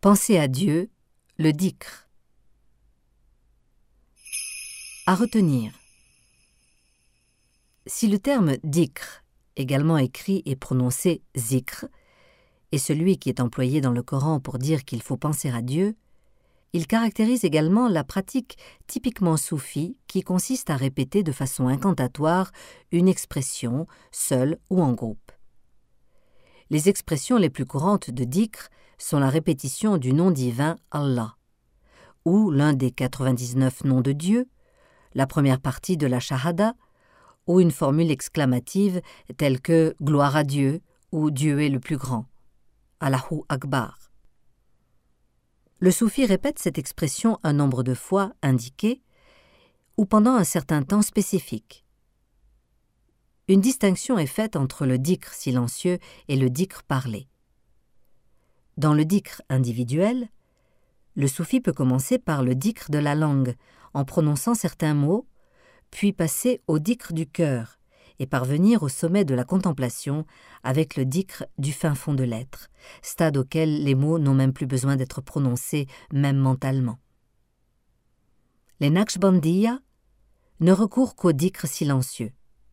Penser à Dieu, le dhikr. À retenir. Si le terme dhikr, également écrit et prononcé zikr, est celui qui est employé dans le Coran pour dire qu'il faut penser à Dieu, il caractérise également la pratique typiquement soufie qui consiste à répéter de façon incantatoire une expression, seule ou en groupe. Les expressions les plus courantes de dhikr sont la répétition du nom divin Allah, ou l'un des 99 noms de Dieu, la première partie de la shahada, ou une formule exclamative telle que « Gloire à Dieu » ou « Dieu est le plus grand » Allahu Akbar. Le soufi répète cette expression un nombre de fois indiqué ou pendant un certain temps spécifique. Une distinction est faite entre le dhikr silencieux et le dhikr parlé. Dans le dhikr individuel, le soufi peut commencer par le dhikr de la langue, en prononçant certains mots, puis passer au dhikr du cœur et parvenir au sommet de la contemplation avec le dhikr du fin fond de l'être, stade auquel les mots n'ont même plus besoin d'être prononcés, même mentalement. Les Naqshbandiya ne recourent qu'au dhikr silencieux.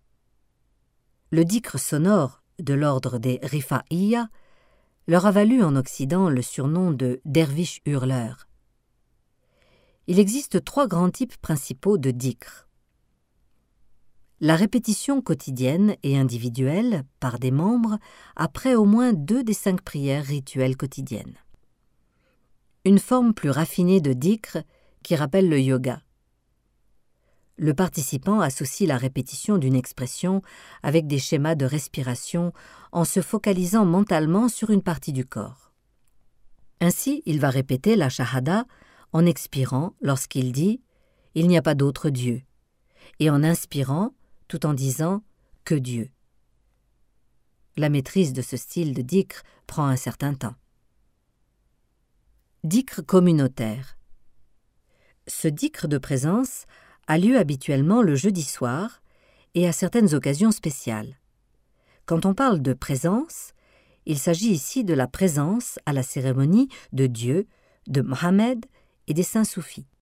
Le dhikr sonore de l'ordre des Rifa'iyya leur a valu en Occident le surnom de derviches hurleurs. Il existe 3 grands types principaux de dhikr. La répétition quotidienne et individuelle par des membres après au moins 2 des 5 prières rituelles quotidiennes. Une forme plus raffinée de dhikr qui rappelle le yoga. Le participant associe la répétition d'une expression avec des schémas de respiration en se focalisant mentalement sur une partie du corps. Ainsi, il va répéter la shahada en expirant lorsqu'il dit « Il n'y a pas d'autre Dieu » et en inspirant tout en disant « que Dieu ». La maîtrise de ce style de dhikr prend un certain temps. Dhikr communautaire. Ce dhikr de présence a lieu habituellement le jeudi soir et à certaines occasions spéciales. Quand on parle de présence, il s'agit ici de la présence à la cérémonie de Dieu, de Mohammed et des saints soufis.